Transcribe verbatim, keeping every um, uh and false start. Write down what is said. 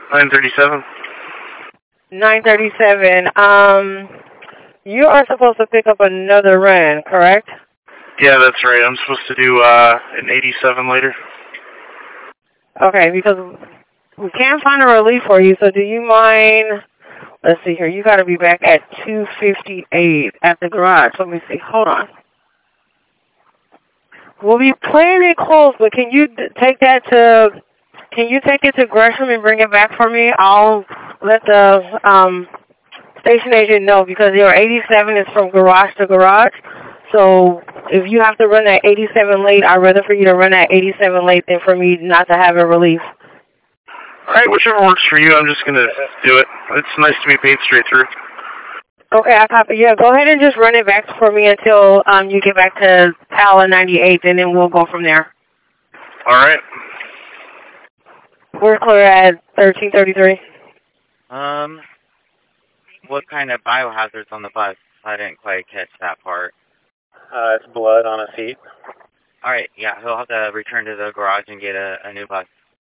nine thirty-seven. nine thirty-seven. Um, you are supposed to pick up another run, correct? Yeah, that's right. I'm supposed to do uh, an eighty-seven later. Okay, because we can't find a relief for you, so do you mind... Let's see here. You got to be back at two fifty-eight at the garage. Let me see. Hold on. We'll be playing it close, but can you d- take that to... Can you take it to Gresham and bring it back for me? I'll let the um, station agent know because your eighty-seven is from garage to garage. So if you have to run that eighty-seven late, I'd rather for you to run that eighty-seven late than for me not to have a relief. All right, whichever works for you, I'm just going to do it. It's nice to be paid straight through. Okay, I copy. Yeah, go ahead and just run it back for me until um, you get back to Pala ninety-eight, and then we'll go from there. All right. We're clear at thirteen thirty-three. Um, what kind of biohazards on the bus? I didn't quite catch that part. Uh, it's blood on a seat. All right, yeah, he'll have to return to the garage and get a, a new bus.